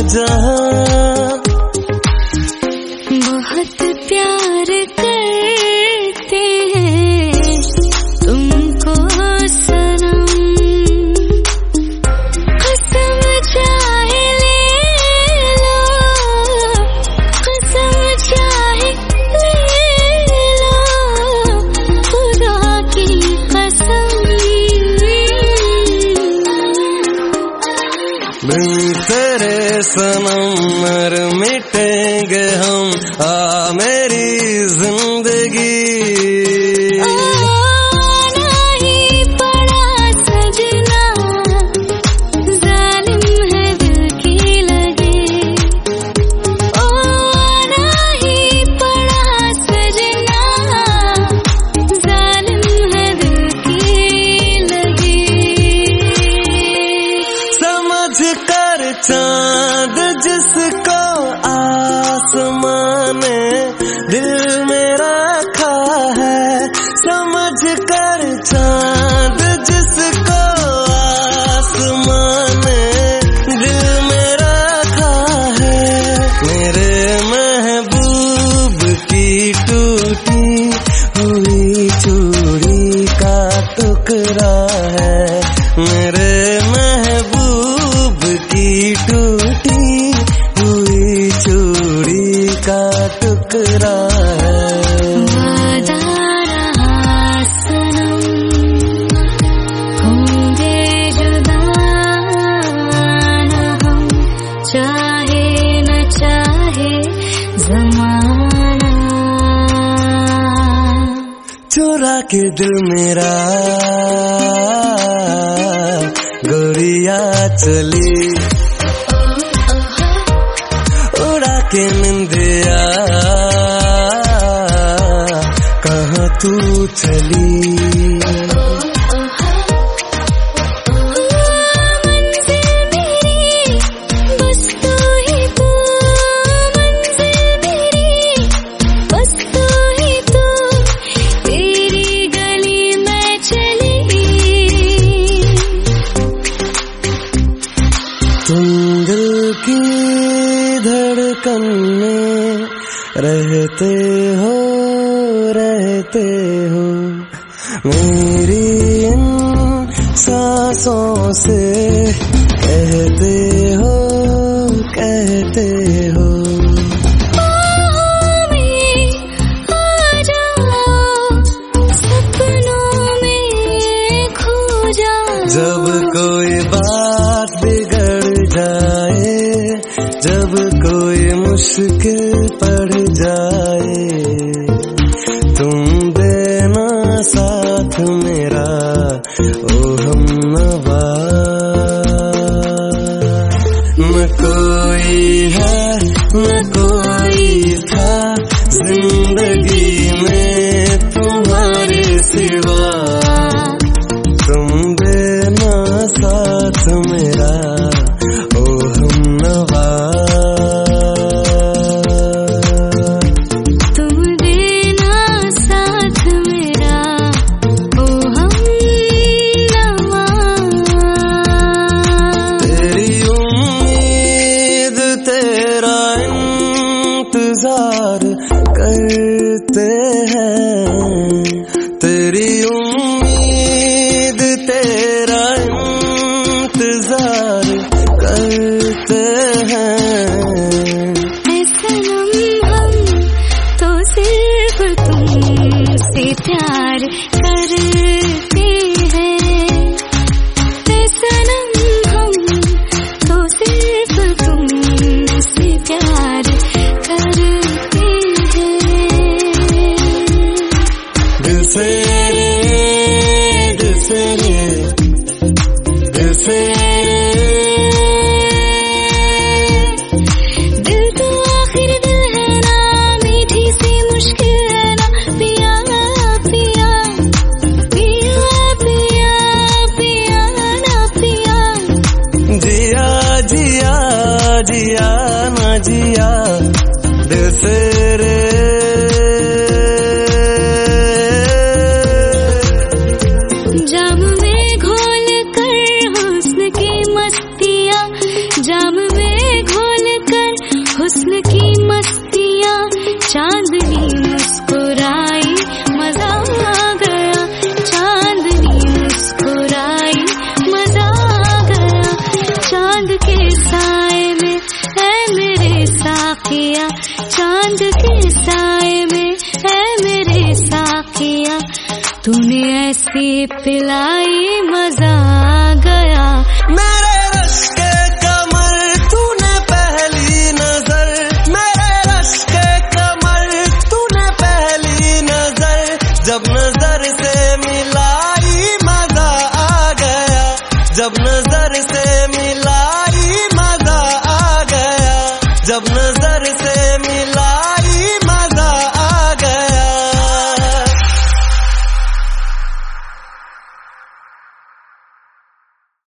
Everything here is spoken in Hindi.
जहां। बहुत प्यार करते हैं तुमको सनम, कसम चाहे ले लो, कसम चाहे ले लो, खुदा की कसम। बिन तेरे सनम मर मिटेंगे हम, आ मेरी जिंदगी। आना ही पड़ा सजना, जालिम है दिल की लगे। ओ आना ही पड़ा सजना, जालिम है दिल की लगे। समझ कर चांद जिसको आसमान ने दिल में रखा है, समझ कर चांद जिसको आसमान ने दिल में रखा है। मेरे महबूब की टूटी हुई चूड़ी का टुकड़ा है, मेरे महबूब की टूटी हुई चूड़ी का टुकड़ा है। वादा रहा सनम, होंगे जुदा न हम, चाहे न चाहे ज़माना। चुरा के दिल मेरा गोरिया चली, उड़ा के निंदिया कहाँ तू चली। मंजिल मेरी बस तू ही तू, मंजिल मेरी बस तू ही तू, तेरी गली में चली। तुम दिल की धड़कन में रहते हो, रहते हो, मेरी इन सांसों से कहते हो, कहते हो। बाहों में आ जाओ, सपनों में खो जाओ। जब कोई बात बिगड़ जाए, जब कोई मुश्किल पड़ जाए, तुम देना साथ मेरा ओ हमनवा। न कोई है न कोई था जिंदगी में तुम्हारे सिवा, तुम देना साथ मेरा ओ हमनवा। तुम देना साथ मेरा ओ हमनवा। तेरी उम्मीद तेरा इंतजार करते हैं, तेरी उम्मीद तेरा इंतजार करते हैं। ऐ सनम हम तो सिर्फ तुमसे प्यार करते हैं, ऐ सनम हम तो सिर्फ तुमसे प्यार करते हैं। दिल से दिल से दिल से दिल तो आखिर दिल है ना, मीठी सी मुश्किल है ना, पिया पिया पिया पिया पिया ना पिया। जिया जिया जिया ना जिया दिल से रे। जाम में घोल कर हुस्न की मस्तियाँ, जाम में घोल सी पिलाई मजा आ गया। मेरे रश के कमर तूने पहली नजर, मेरे रश के कमर तूने पहली नजर, जब नजर से मिलाई मजा आ गया, जब नजर से मिलाई मजा आ गया, जब नजर से मिला